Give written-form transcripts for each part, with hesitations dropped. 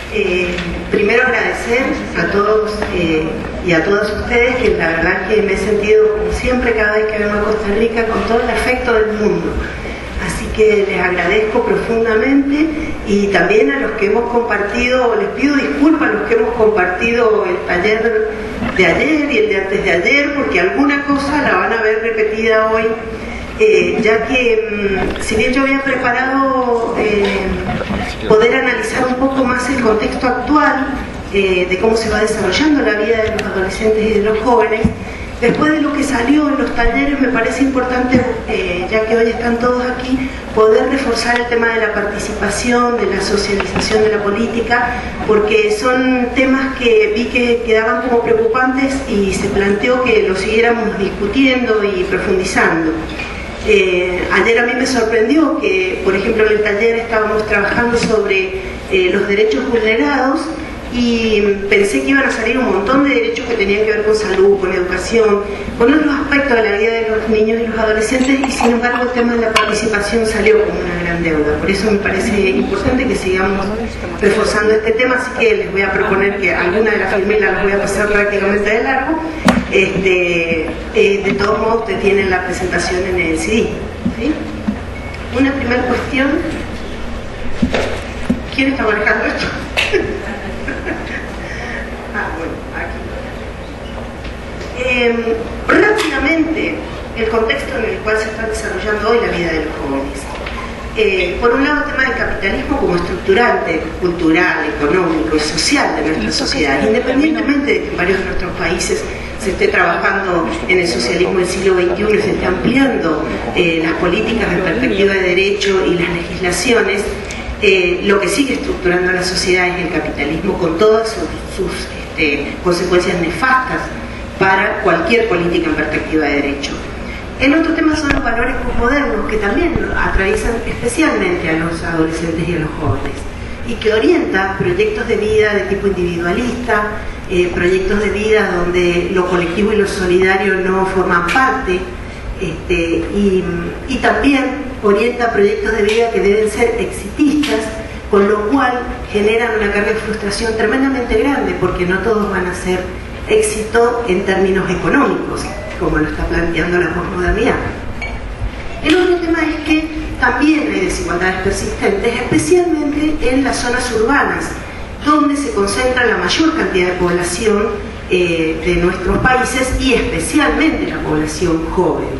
Primero agradecer a todos y a todas ustedes, que la verdad que me he sentido, como siempre, cada vez que vengo a Costa Rica, con todo el afecto del mundo. Así que les agradezco profundamente, y también a los que hemos compartido, les pido disculpas a los que hemos compartido el taller de ayer y el de antes de ayer, porque alguna cosa la van a ver repetida hoy, ya que si bien yo había preparado poder analizar un poco más el contexto actual de cómo se va desarrollando la vida de los adolescentes y de los jóvenes, después de lo que salió en los talleres me parece importante, ya que hoy están todos aquí, poder reforzar el tema de la participación, de la socialización de la política, porque son temas que vi que quedaban como preocupantes y se planteó que los siguiéramos discutiendo y profundizando. Ayer a mí me sorprendió que, por ejemplo, en el taller estábamos trabajando sobre los derechos vulnerados, y pensé que iban a salir un montón de derechos que tenían que ver con salud, con educación, con otros aspectos de la vida de los niños y los adolescentes, y sin embargo el tema de la participación salió como una gran deuda. Por eso me parece importante que sigamos reforzando este tema, así que les voy a proponer que alguna de las filmitas las voy a pasar prácticamente de largo. De todos modos, ustedes tienen la presentación en el CD, ¿sí? Una primera cuestión. ¿Quién está marcando esto? Bueno, aquí. Rápidamente, el contexto en el cual se está desarrollando hoy la vida de los jóvenes. Por un lado, el tema del capitalismo como estructurante, cultural, económico y social de nuestra sociedad, independientemente de que en varios de nuestros países se esté trabajando en el socialismo del siglo XXI y se esté ampliando las políticas en perspectiva de derecho y las legislaciones, lo que sigue estructurando la sociedad es el capitalismo, con todas sus consecuencias nefastas para cualquier política en perspectiva de derecho. El otro tema son los valores posmodernos, que también atraviesan especialmente a los adolescentes y a los jóvenes, y que orienta proyectos de vida de tipo individualista, proyectos de vida donde lo colectivo y lo solidario no forman parte, y también orienta proyectos de vida que deben ser exitistas, con lo cual generan una carga de frustración tremendamente grande, porque no todos van a ser éxito en términos económicos, como lo está planteando la posmodernidad. El otro tema es que también hay desigualdades persistentes, especialmente en las zonas urbanas, donde se concentra la mayor cantidad de población de nuestros países, y especialmente la población joven.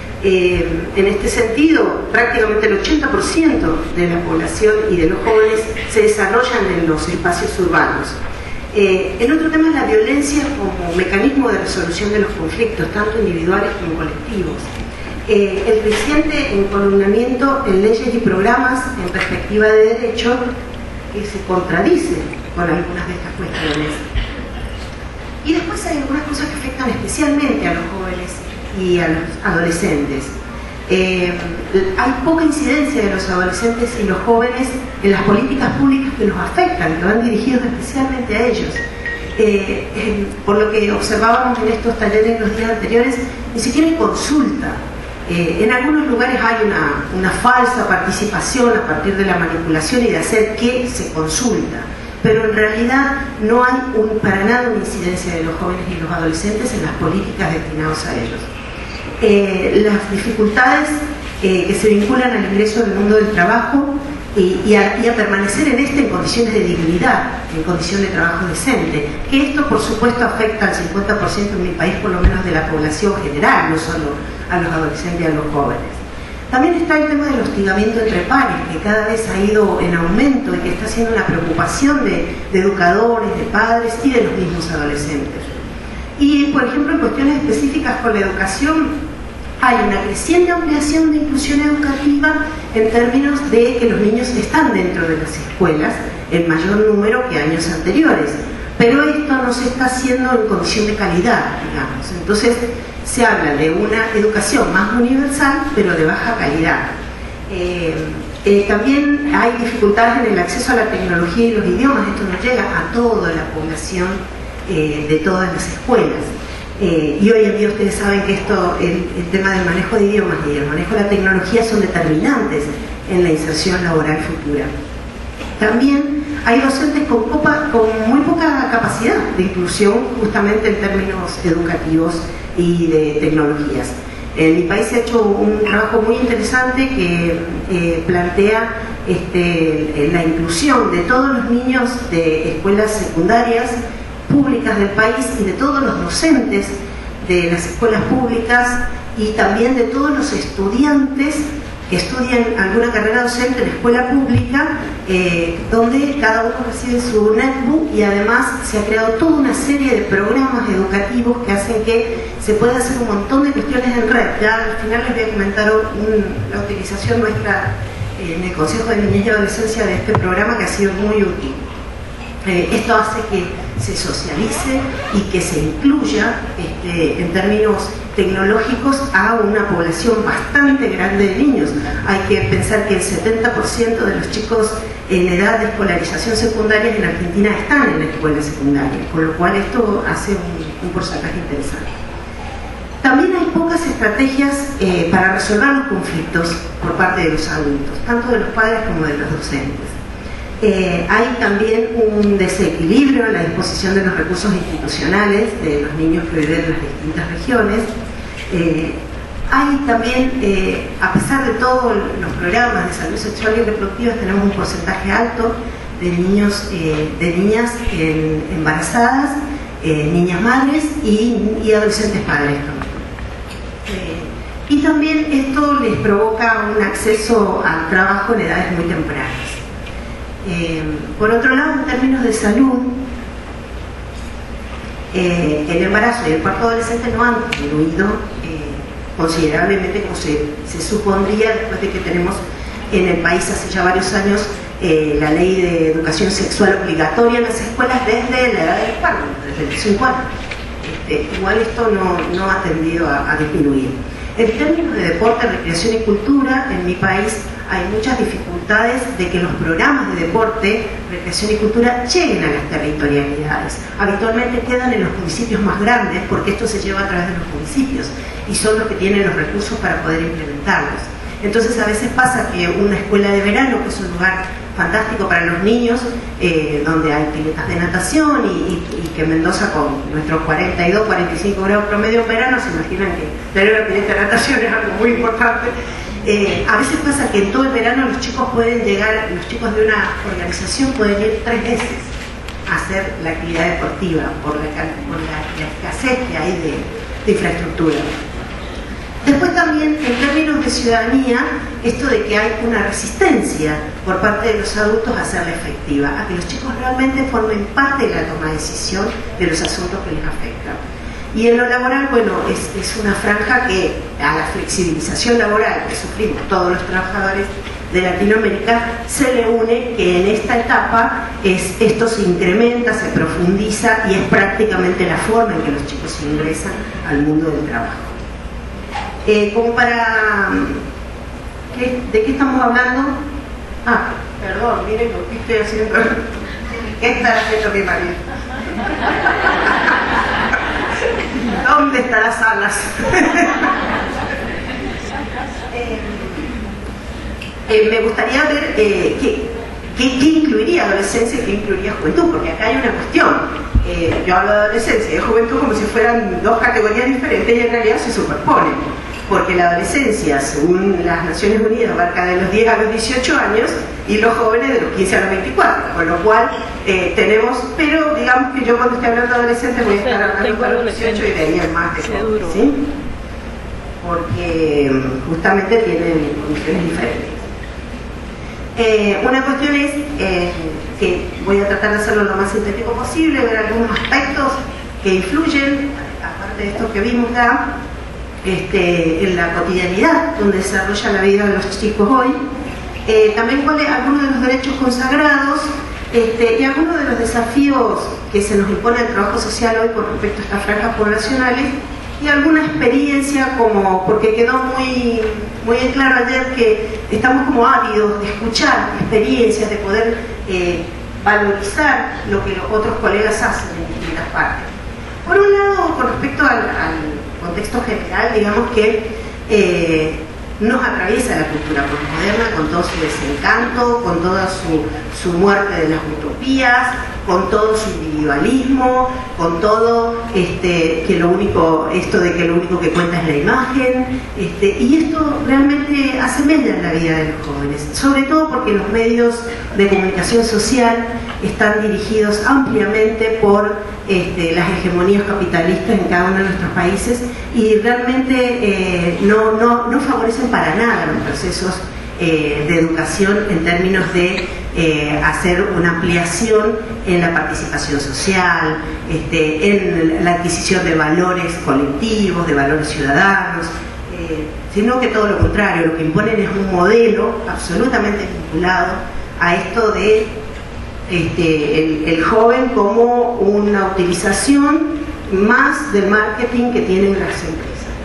En este sentido, prácticamente el 80% de la población y de los jóvenes se desarrollan en los espacios urbanos. El otro tema es la violencia como mecanismo de resolución de los conflictos, tanto individuales como colectivos. El creciente encolumnamiento en leyes y programas en perspectiva de derecho, que se contradicen con algunas de estas cuestiones. Y después hay algunas cosas que afectan especialmente a los jóvenes y a los adolescentes. Hay poca incidencia de los adolescentes y los jóvenes en las políticas públicas que los afectan, que van dirigidos especialmente a ellos. Por lo que observábamos en estos talleres en los días anteriores, ni siquiera hay consulta. En algunos lugares hay una falsa participación a partir de la manipulación y de hacer que se consulta, pero en realidad no hay para nada una incidencia de los jóvenes y los adolescentes en las políticas destinadas a ellos. Las dificultades que se vinculan al ingreso al mundo del trabajo y a permanecer en en condiciones de dignidad, en condición de trabajo decente, que esto por supuesto afecta al 50% en mi país, por lo menos de la población general, no solo a los adolescentes y a los jóvenes. También está el tema del hostigamiento entre pares, que cada vez ha ido en aumento y que está siendo una preocupación de educadores, de padres y de los mismos adolescentes. Y por ejemplo, en cuestiones específicas con la educación, hay una creciente ampliación de inclusión educativa en términos de que los niños están dentro de las escuelas en mayor número que años anteriores, pero esto no se está haciendo en condición de calidad, digamos. Entonces se habla de una educación más universal, pero de baja calidad. También hay dificultades en el acceso a la tecnología y los idiomas. Esto no llega a toda la población de todas las escuelas. Y hoy en día ustedes saben que el tema del manejo de idiomas y el manejo de la tecnología son determinantes en la inserción laboral futura. También hay docentes con muy poca capacidad de inclusión justamente en términos educativos y de tecnologías. En mi país se ha hecho un trabajo muy interesante que plantea la inclusión de todos los niños de escuelas secundarias públicas del país y de todos los docentes de las escuelas públicas y también de todos los estudiantes que estudian alguna carrera docente en la escuela pública, donde cada uno recibe su netbook y además se ha creado toda una serie de programas educativos que hacen que se pueda hacer un montón de cuestiones en red. Ya al final les voy a comentar la utilización nuestra en el Consejo de Niñez y Adolescencia de este programa, que ha sido muy útil. Esto hace que se socialice y que se incluya en términos tecnológicos a una población bastante grande de niños. Hay que pensar que el 70% de los chicos en edad de escolarización secundaria en Argentina están en la escuela secundaria, con lo cual esto hace un porcentaje interesante. También hay pocas estrategias para resolver los conflictos por parte de los adultos, tanto de los padres como de los docentes. Hay también un desequilibrio en la disposición de los recursos institucionales de los niños que viven en las distintas regiones. Hay también, a pesar de todos los programas de salud sexual y reproductiva, tenemos un porcentaje alto de niños, de niñas embarazadas, niñas madres y adolescentes padres también. Y también esto les provoca un acceso al trabajo en edades muy tempranas. Por otro lado, en términos de salud, el embarazo y el parto adolescente no han disminuido considerablemente como se supondría después de que tenemos en el país hace ya varios años la ley de educación sexual obligatoria en las escuelas desde la edad del parto, desde los 5 años. Igual esto no ha tendido a disminuir. En términos de deporte, recreación y cultura, en mi país hay muchas dificultades de que los programas de deporte, recreación y cultura lleguen a las territorialidades. Habitualmente quedan en los municipios más grandes porque esto se lleva a través de los municipios y son los que tienen los recursos para poder implementarlos. Entonces a veces pasa que una escuela de verano, que es un lugar fantástico para los niños, donde hay piletas de natación y que Mendoza con nuestros 42, 45 grados promedio en verano, se imaginan que tener una pileta de natación es algo muy importante. A veces pasa que en todo el verano los chicos pueden llegar, los chicos de una organización pueden ir 3 veces a hacer la actividad deportiva por la escasez que hay de infraestructura. Después también, en términos de ciudadanía, esto de que hay una resistencia por parte de los adultos a hacerla efectiva, a que los chicos realmente formen parte de la toma de decisión de los asuntos que les afectan. Y en lo laboral, bueno, es una franja que a la flexibilización laboral que sufrimos todos los trabajadores de Latinoamérica se le une que en esta etapa esto se incrementa, se profundiza y es prácticamente la forma en que los chicos ingresan al mundo del trabajo. Como para... ¿De qué estamos hablando? Ah, perdón, miren lo que estoy haciendo. ¿Qué está haciendo mi marido? ¿Dónde están las alas? Me gustaría ver qué incluiría adolescencia y qué incluiría juventud, porque acá hay una cuestión. Yo hablo de adolescencia y de juventud como si fueran 2 categorías diferentes y en realidad se superponen, porque la adolescencia, según las Naciones Unidas, abarca de los 10 a los 18 años y los jóvenes de los 15 a los 24, con lo cual tenemos, pero digamos que yo cuando estoy hablando de adolescentes voy a estar hablando de los 18 y de ahí en más de jóvenes, ¿sí? Porque justamente tienen condiciones diferentes. Una cuestión es que voy a tratar de hacerlo lo más sintético posible, ver algunos aspectos que influyen, aparte de esto que vimos ya, en la cotidianidad donde se desarrolla la vida de los chicos hoy, también cuáles algunos de los derechos consagrados y algunos de los desafíos que se nos impone el trabajo social hoy con respecto a estas franjas poblacionales y alguna experiencia, como porque quedó muy en claro ayer que estamos como ávidos de escuchar experiencias, de poder valorizar lo que los otros colegas hacen en distintas partes. Por un lado, con respecto al contexto general, digamos que nos atraviesa la cultura postmoderna con todo su desencanto, con toda su muerte de las utopías, con todo su individualismo, con todo esto de que lo único que cuenta es la imagen, y esto realmente hace mella en la vida de los jóvenes, sobre todo porque los medios de comunicación social están dirigidos ampliamente por las hegemonías capitalistas en cada uno de nuestros países y realmente no favorecen para nada los procesos de educación en términos de hacer una ampliación en la participación social, en la adquisición de valores colectivos, de valores ciudadanos, sino que todo lo contrario, lo que imponen es un modelo absolutamente vinculado a esto de el joven como una utilización más del marketing que tienen las empresas.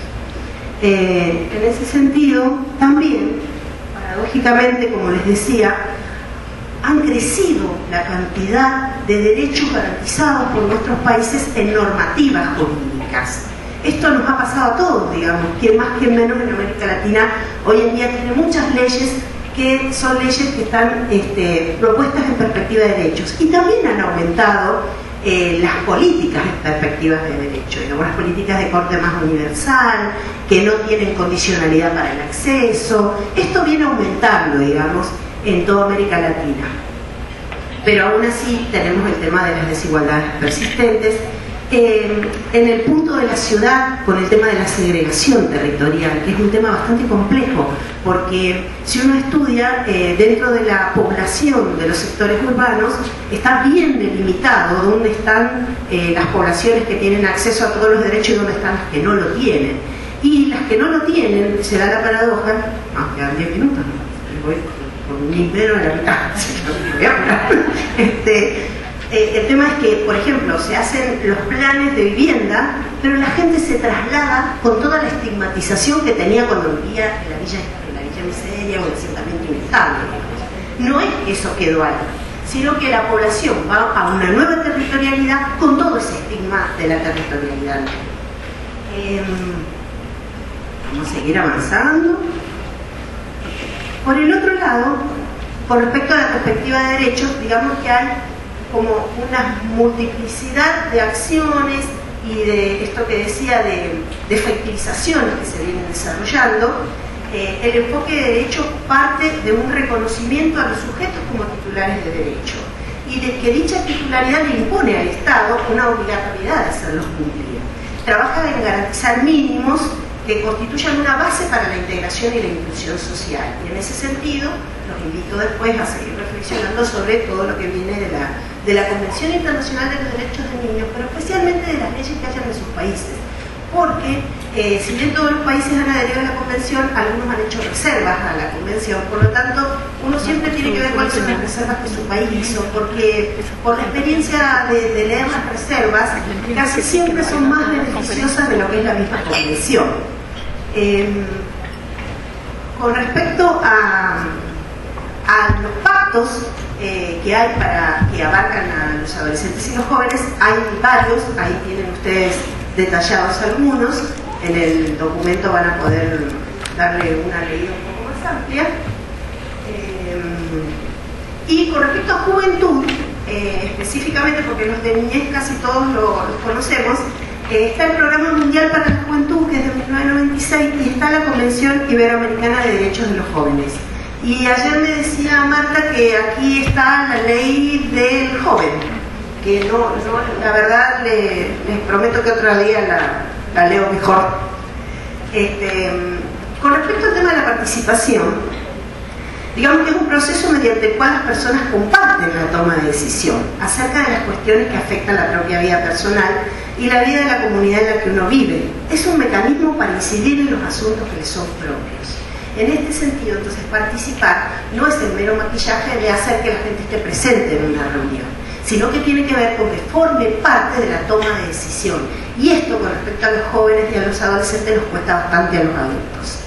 En ese sentido, también, paradójicamente, como les decía, han crecido la cantidad de derechos garantizados por nuestros países en normativas jurídicas. Esto nos ha pasado a todos, digamos, quien más, quien menos en América Latina hoy en día tiene muchas leyes que son leyes que están propuestas en perspectiva de derechos y también han aumentado las políticas en perspectivas de derecho, digamos, las políticas de corte más universal, que no tienen condicionalidad para el acceso. Esto viene aumentando, digamos, en toda América Latina. Pero aún así tenemos el tema de las desigualdades persistentes. En el punto de la ciudad, con el tema de la segregación territorial, que es un tema bastante complejo, porque si uno estudia dentro de la población de los sectores urbanos, está bien delimitado dónde están las poblaciones que tienen acceso a todos los derechos y dónde están las que no lo tienen. Y las que no lo tienen, se da la paradoja, quedan 10 minutos, ¿no? Voy con mi pleno en la mitad, el tema es que, por ejemplo, se hacen los planes de vivienda, pero la gente se traslada con toda la estigmatización que tenía cuando vivía en la villa miseria o en el asentamiento inestable. No es que eso quedó ahí, sino que la población va a una nueva territorialidad con todo ese estigma de la territorialidad. Vamos a seguir avanzando. Por el otro lado, con respecto a la perspectiva de derechos, digamos que hay como una multiplicidad de acciones y de esto que decía de efectivizaciones que se vienen desarrollando. El enfoque de derecho parte de un reconocimiento a los sujetos como titulares de derecho y de que dicha titularidad le impone al Estado una obligatoriedad de hacerlos cumplir. Trabaja en garantizar mínimos que constituyan una base para la integración y la inclusión social. Y en ese sentido, los invito después a seguir reflexionando sobre todo lo que viene de la Convención Internacional de los Derechos de Niños, pero especialmente de las leyes que hayan en sus países. Porque, si bien todos los países han adherido a la Convención, algunos han hecho reservas a la Convención. Por lo tanto, uno siempre tiene que ver cuáles son las reservas que su país hizo, porque por la experiencia de leer las reservas, casi siempre son más beneficiosas de lo que es la misma Convención. Con respecto a los pactos que hay que abarcan a los adolescentes y los jóvenes, hay varios, ahí tienen ustedes detallados algunos, en el documento van a poder darle una leída un poco más amplia. Y con respecto a juventud, específicamente porque los de niñez casi todos los conocemos, está el Programa Mundial para la Juventud, que es de 1996, y está la Convención Iberoamericana de Derechos de los Jóvenes. Y ayer me decía Marta que aquí está la ley del joven, que no la verdad les prometo que otro día la leo mejor. Con respecto al tema de la participación, digamos que es un proceso mediante el cual las personas comparten la toma de decisión acerca de las cuestiones que afectan la propia vida personal y la vida de la comunidad en la que uno vive. Es un mecanismo para incidir en los asuntos que le son propios. En este sentido, entonces, participar no es el mero maquillaje de hacer que la gente esté presente en una reunión, sino que tiene que ver con que forme parte de la toma de decisión. Y esto, con respecto a los jóvenes y a los adolescentes, nos cuesta bastante a los adultos.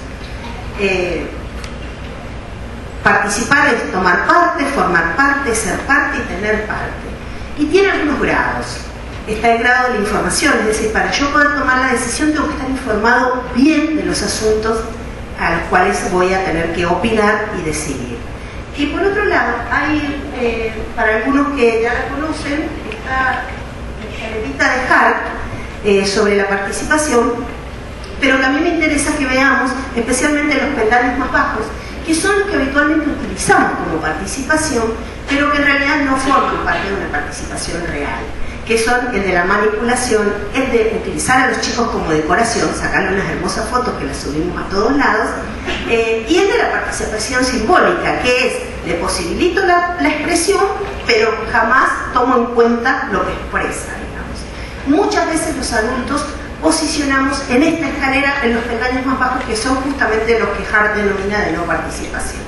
Participar es tomar parte, formar parte, ser parte y tener parte. Y tiene algunos grados. Está el grado de la información, es decir, para yo poder tomar la decisión tengo que estar informado bien de los asuntos a los cuales voy a tener que opinar y decidir. Y por otro lado, hay, para algunos que ya la conocen, esta escalerita de Hart sobre la participación, pero también me interesa que veamos especialmente los peldaños más bajos, que son los que habitualmente utilizamos como participación, pero que en realidad no forman parte de una participación real, que son el de la manipulación, el de utilizar a los chicos como decoración, sacarle unas hermosas fotos que las subimos a todos lados, y el de la participación simbólica, que es, le posibilito la expresión, pero jamás tomo en cuenta lo que expresa, digamos. Muchas veces los adultos posicionamos en esta escalera en los peldaños más bajos, que son justamente los que Hart denomina de no participación.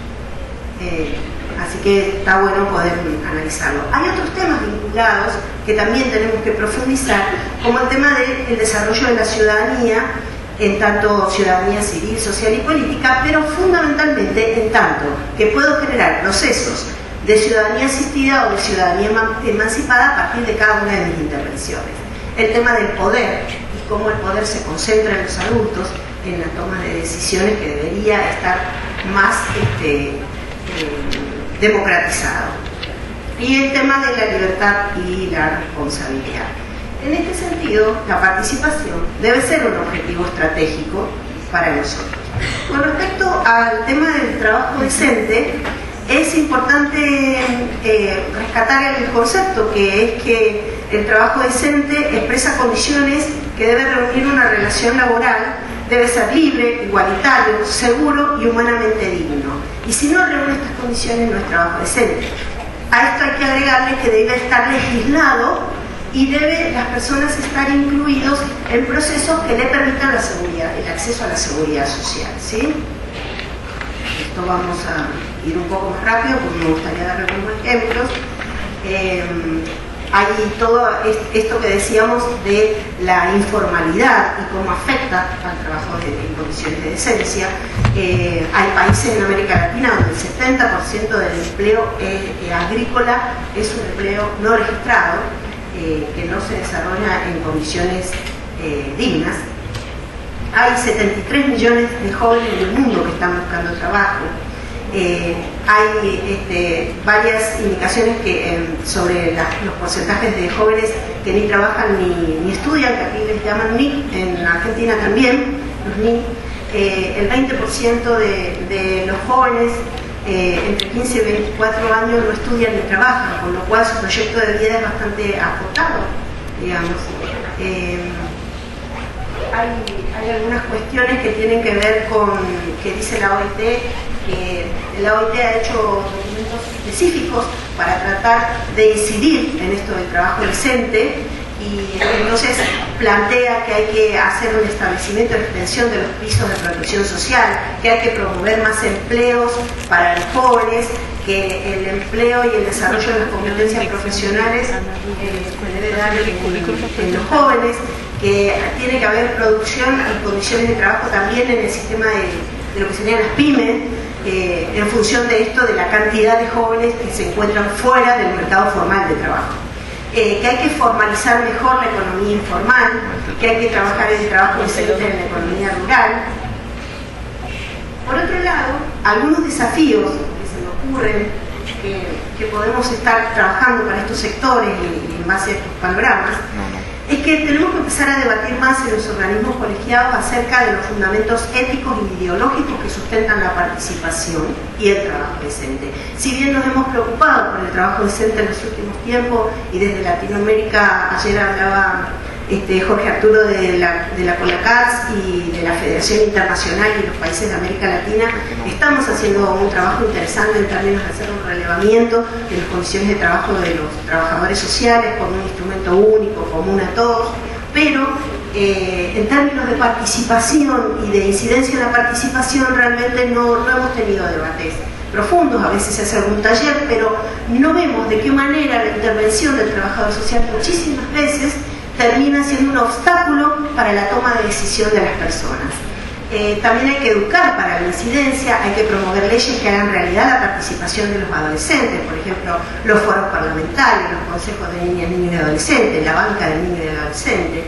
Así que está bueno poder analizarlo. Hay otros temas vinculados que también tenemos que profundizar, como el tema del desarrollo de la ciudadanía, en tanto ciudadanía civil, social y política, pero fundamentalmente en tanto que puedo generar procesos de ciudadanía asistida o de ciudadanía emancipada a partir de cada una de mis intervenciones. El tema del poder y cómo el poder se concentra en los adultos en la toma de decisiones, que debería estar más democratizado. Y el tema de la libertad y la responsabilidad. En este sentido, la participación debe ser un objetivo estratégico para nosotros. Con respecto al tema del trabajo decente, es importante rescatar el concepto, que es que el trabajo decente expresa condiciones que deben reunir una relación laboral, debe ser libre, igualitario, seguro y humanamente digno. Y si no reúne estas condiciones, no es trabajo decente. A esto hay que agregarle que debe estar legislado y debe las personas estar incluidos en procesos que le permitan la seguridad, el acceso a la seguridad social, ¿sí? Esto vamos a ir un poco más rápido porque me gustaría dar algunos ejemplos. Hay todo esto que decíamos de la informalidad y cómo afecta al trabajo en condiciones de decencia. Hay países en América Latina donde el 70% del empleo agrícola es un empleo no registrado, que no se desarrolla en condiciones dignas. Hay 73 millones de jóvenes en el mundo que están buscando trabajo. Hay varias indicaciones sobre los porcentajes de jóvenes que ni trabajan ni estudian, que aquí les llaman NIC, en Argentina también, los NIC. El 20% de los jóvenes entre 15 y 24 años no estudian ni trabajan, con lo cual su proyecto de vida es bastante acotado, digamos. Hay algunas cuestiones que tienen que ver con, que dice la OIT, que la OIT ha hecho documentos específicos para tratar de incidir en esto del trabajo decente, y entonces plantea que hay que hacer un establecimiento de extensión de los pisos de protección social, que hay que promover más empleos para los jóvenes, que el empleo y el desarrollo de las competencias profesionales se debe dar en los jóvenes, que tiene que haber producción y condiciones de trabajo también en el sistema de lo que serían las pymes, en función de esto, de la cantidad de jóvenes que se encuentran fuera del mercado formal de trabajo. Que hay que formalizar mejor la economía informal, que hay que trabajar en el trabajo decente en la economía rural. Por otro lado, algunos desafíos que se me ocurren, que podemos estar trabajando para estos sectores y en base a estos panoramas, es que tenemos que empezar a debatir más en los organismos colegiados acerca de los fundamentos éticos y ideológicos que sustentan la participación y el trabajo decente. Si bien nos hemos preocupado por el trabajo decente en los últimos tiempos, y desde Latinoamérica, ayer hablaba Jorge Arturo de la COLACAS y de la Federación Internacional y los países de América Latina, estamos haciendo un trabajo interesante en términos de hacer un relevamiento de las condiciones de trabajo de los trabajadores sociales como un instrumento único, común a todos, pero en términos de participación y de incidencia en la participación realmente no hemos tenido debates profundos. A veces se hace algún taller, pero no vemos de qué manera la intervención del trabajador social muchísimas veces termina siendo un obstáculo para la toma de decisión de las personas. También hay que educar para la incidencia, hay que promover leyes que hagan realidad la participación de los adolescentes, por ejemplo, los foros parlamentarios, los consejos de niñas, niños y adolescentes, la banca de niños y adolescentes.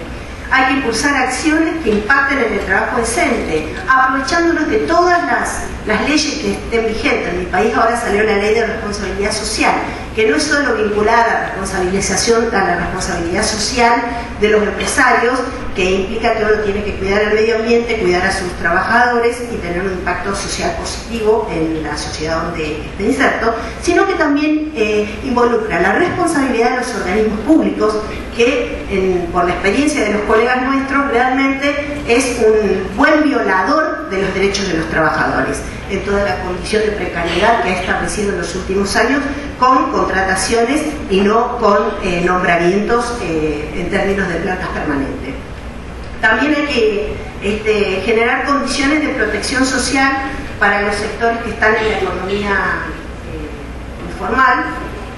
Hay que impulsar acciones que impacten en el trabajo decente, aprovechándonos de todas las leyes que estén vigentes. En mi país ahora salió la ley de responsabilidad social, que no es solo vinculada a la responsabilización, a la responsabilidad social de los empresarios, que implica que uno tiene que cuidar el medio ambiente, cuidar a sus trabajadores y tener un impacto social positivo en la sociedad donde esté inserto, sino que también involucra la responsabilidad de los organismos públicos, que por la experiencia de los colegas nuestros realmente es un buen violador de los derechos de los trabajadores en toda la condición de precariedad que ha establecido en los últimos años, con contrataciones y no con nombramientos en términos de plantas permanentes. También hay que generar condiciones de protección social para los sectores que están en la economía informal,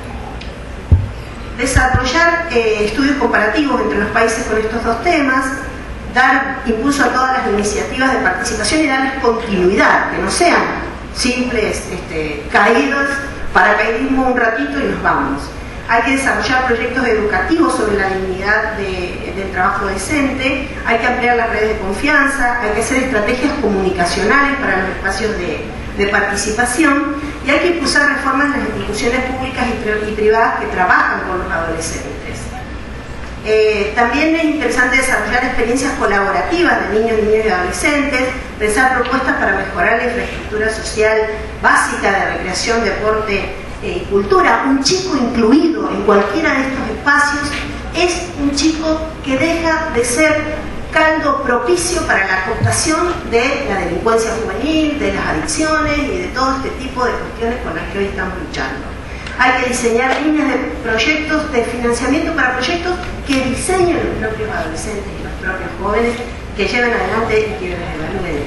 desarrollar estudios comparativos entre los países con estos dos temas, dar impulso a todas las iniciativas de participación y darles continuidad, que no sean simples caídas, paracaidismo un ratito y nos vamos. Hay que desarrollar proyectos educativos sobre la dignidad del trabajo decente, hay que ampliar las redes de confianza, hay que hacer estrategias comunicacionales para los espacios de participación y hay que impulsar reformas en las instituciones públicas y privadas que trabajan con los adolescentes. También es interesante desarrollar experiencias colaborativas de niños, niñas y adolescentes, pensar propuestas para mejorar la infraestructura social básica de recreación, deporte y cultura. Un chico incluido en cualquiera de estos espacios es un chico que deja de ser caldo propicio para la cooptación de la delincuencia juvenil, de las adicciones y de todo este tipo de cuestiones con las que hoy estamos luchando. Hay que diseñar líneas de proyectos de financiamiento para proyectos que diseñen los propios adolescentes y los propios jóvenes, que lleven adelante y que les evalúen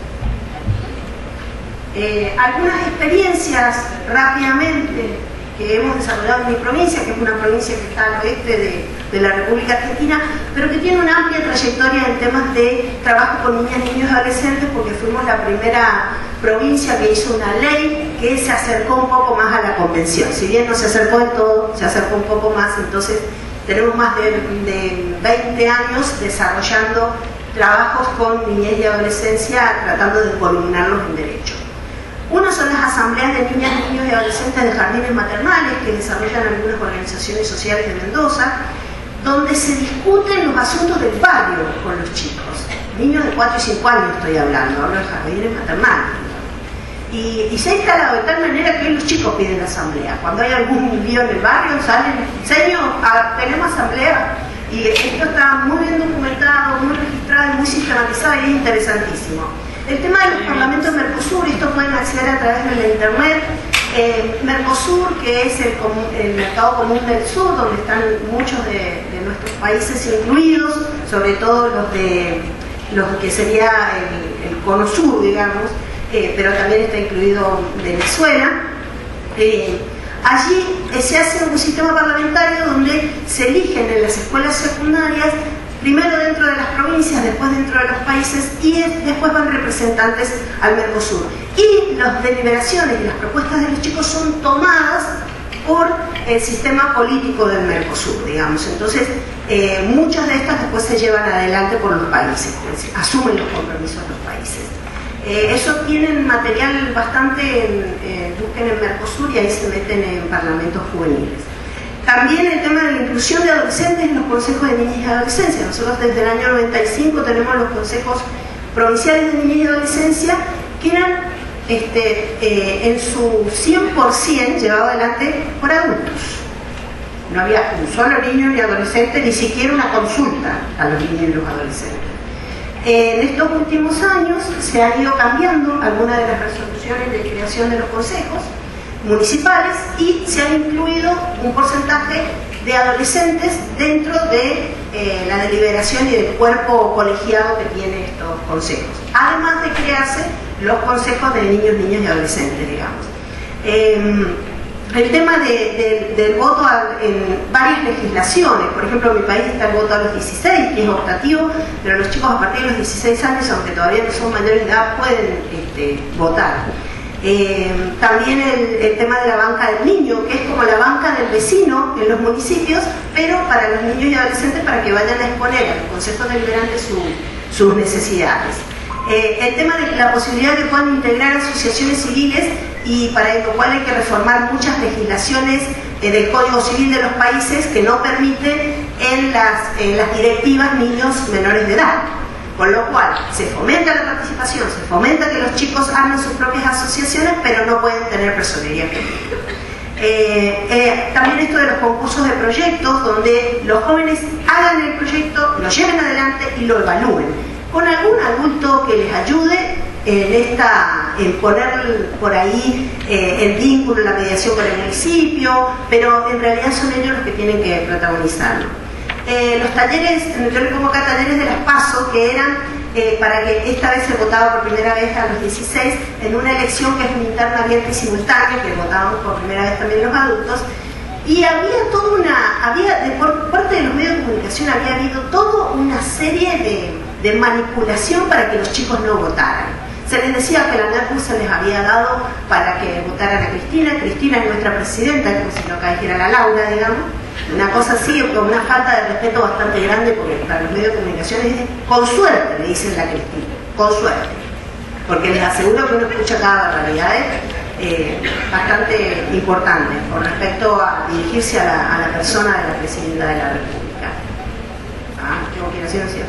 ellos. Algunas experiencias rápidamente que hemos desarrollado en mi provincia, que es una provincia que está al oeste de la República Argentina, pero que tiene una amplia trayectoria en temas de trabajo con niñas, niños y adolescentes, porque fuimos la primera provincia que hizo una ley que se acercó un poco más a la convención. Si bien no se acercó en todo, se acercó un poco más. Entonces tenemos más de 20 años desarrollando trabajos con niñez y adolescencia, tratando de columnarlos en derechos. Uno son las asambleas de niñas, niños y adolescentes de jardines maternales que desarrollan algunas organizaciones sociales de Mendoza, donde se discuten los asuntos del barrio con los chicos. Niños de 4 y 5 años estoy hablando, hablo de jardines maternales. Y se ha instalado de tal manera que hoy los chicos piden asamblea. Cuando hay algún lío en el barrio, salen, señor, tenemos asamblea. Y esto está muy bien documentado, muy registrado y muy sistematizado y es interesantísimo. El tema de los parlamentos Mercosur, esto pueden acceder a través de la internet. Mercosur, que es el mercado común del sur, donde están muchos de nuestros países incluidos, sobre todo los que sería el cono sur, digamos, pero también está incluido Venezuela. Allí se hace un sistema parlamentario donde se eligen en las escuelas secundarias, primero dentro de las provincias, después dentro de los países y después van representantes al Mercosur. Y las deliberaciones y las propuestas de los chicos son tomadas por el sistema político del Mercosur, digamos. Entonces, muchas de estas después se llevan adelante por los países, pues, asumen los compromisos de los países. Eso tienen material bastante, busquen en Mercosur y ahí se meten en parlamentos juveniles. También el tema de la inclusión de adolescentes en los consejos de niñez y adolescencia. Nosotros desde el año 95 tenemos los consejos provinciales de niñez y adolescencia que eran en su 100% llevado adelante por adultos. No había un solo niño ni adolescente, ni siquiera una consulta a los niños y los adolescentes. En estos últimos años se han ido cambiando algunas de las resoluciones de creación de los consejos municipales y se han incluido un porcentaje de adolescentes dentro de la deliberación y del cuerpo colegiado que tiene estos consejos, además de crearse los consejos de niños, niñas y adolescentes, digamos. El tema del voto en varias legislaciones, por ejemplo en mi país está el voto a los 16, que es optativo, pero los chicos a partir de los 16 años, aunque todavía no son mayores de edad, pueden votar. También el tema de la banca del niño, que es como la banca del vecino en los municipios, pero para los niños y adolescentes, para que vayan a exponer a los consejos deliberantes sus necesidades. El tema de la posibilidad de que puedan integrar asociaciones civiles, y para lo cual hay que reformar muchas legislaciones del Código Civil de los países que no permiten en las directivas niños menores de edad. Con lo cual, se fomenta la participación, se fomenta que los chicos armen sus propias asociaciones, pero no pueden tener personería jurídica. También esto de los concursos de proyectos, donde los jóvenes hagan el proyecto, lo lleven adelante y lo evalúen, con algún adulto que les ayude en poner por ahí el vínculo, la mediación con el municipio, pero en realidad son ellos los que tienen que protagonizarlo. Los talleres, yo le pongo acá talleres de las PASO, que eran para que esta vez se votaba por primera vez a los 16 en una elección que es una interna abierta y simultánea, que votábamos por primera vez también los adultos, y había toda por parte de los medios de comunicación había habido toda una serie de manipulación para que los chicos no votaran. Se les decía que la NERCU se les había dado para que votaran a Cristina. Cristina es nuestra presidenta, como si no dijera la Laura, digamos. Una cosa así, con una falta de respeto bastante grande, porque para los medios de comunicación es con suerte, le dicen la Cristina, con suerte. Porque les aseguro que uno escucha cada barbaridad bastante importante con respecto a dirigirse a la persona de la presidenta de la República. Tengo que ir haciendo cierto.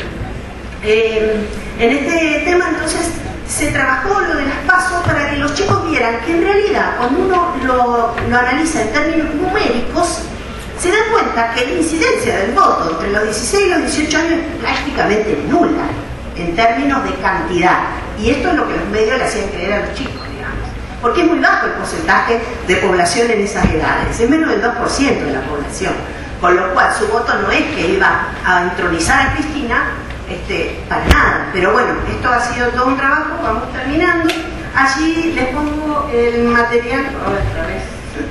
En este tema, entonces, se trabajó lo de las PASO para que los chicos vieran que en realidad, cuando uno lo analiza en términos numéricos, se dan cuenta que la incidencia del voto entre los 16 y los 18 años es prácticamente nula en términos de cantidad. Y esto es lo que los medios le hacían creer a los chicos, digamos. Porque es muy bajo el porcentaje de población en esas edades, es menos del 2% de la población. Con lo cual su voto no es que iba a entronizar a Cristina, para nada. Pero bueno, esto ha sido todo un trabajo, vamos terminando. Allí les pongo el material, otra vez.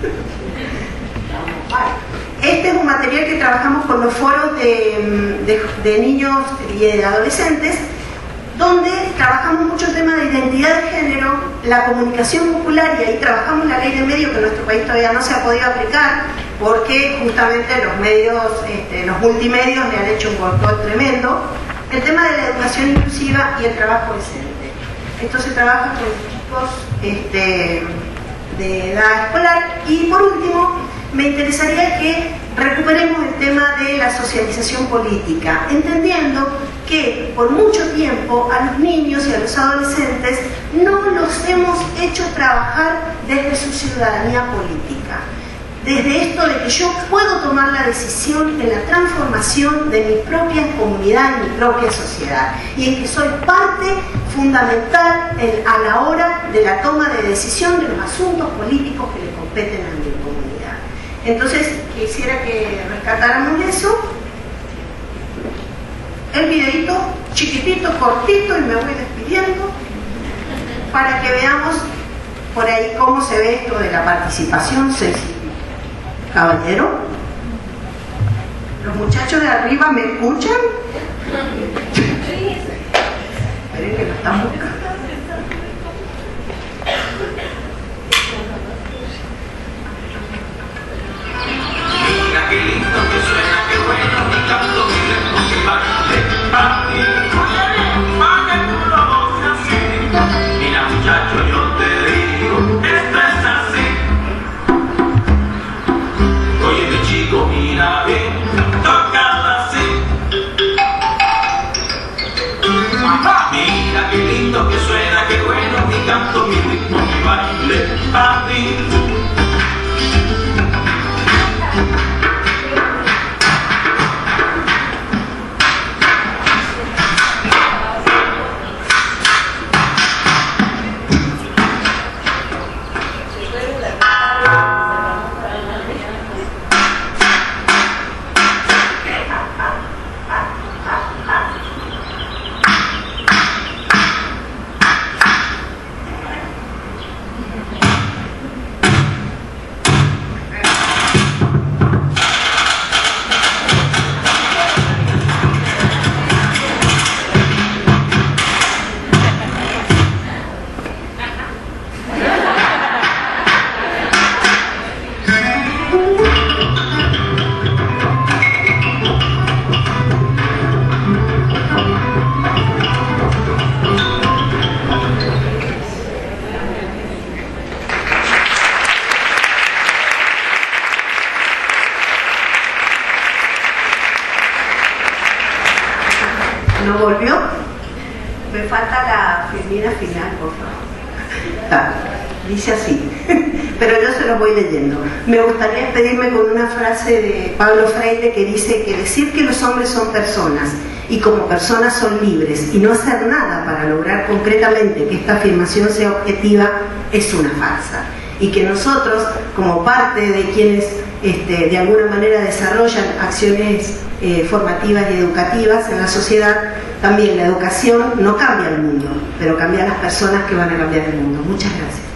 Este es un material que trabajamos con los foros de niños y de adolescentes, donde trabajamos mucho el tema de identidad de género, la comunicación popular, y ahí trabajamos la ley de medios, que en nuestro país todavía no se ha podido aplicar, porque justamente los medios, los multimedios le han hecho un boicot tremendo. El tema de la educación inclusiva y el trabajo decente. Esto se trabaja con chicos de edad escolar. Y por último, me interesaría que recuperemos el tema de la socialización política, entendiendo que por mucho tiempo a los niños y a los adolescentes no los hemos hecho trabajar desde su ciudadanía política. Desde esto de que yo puedo tomar la decisión en la transformación de mi propia comunidad y mi propia sociedad, y en que soy parte fundamental a la hora de la toma de decisión de los asuntos políticos que le competen a mi comunidad. Entonces, quisiera que rescatáramos eso. El videito chiquitito, cortito, y me voy despidiendo, para que veamos por ahí cómo se ve esto de la participación sensible. Caballero, ¿los muchachos de arriba me escuchan? Esperen que lo están buscando. Mira qué lindo que suena, qué bueno, mi canto, mi ritmo, mi baile, papi. Pa' que tú lo goces así. Mira muchacho, yo te digo, esto es así. Oye mi chico, mira bien, tócala así. Mira qué lindo que suena, qué bueno, mi canto, mi ritmo, mi baile, papi. ¿No volvió? Me falta la firmina final, por favor. Dice así, pero yo se lo voy leyendo. Me gustaría despedirme con una frase de Pablo Freire que dice que decir que los hombres son personas y como personas son libres y no hacer nada para lograr concretamente que esta afirmación sea objetiva es una farsa. Y que nosotros, como parte de quienes de alguna manera desarrollan acciones formativas y educativas en la sociedad, también la educación no cambia el mundo, pero cambia las personas que van a cambiar el mundo. Muchas gracias.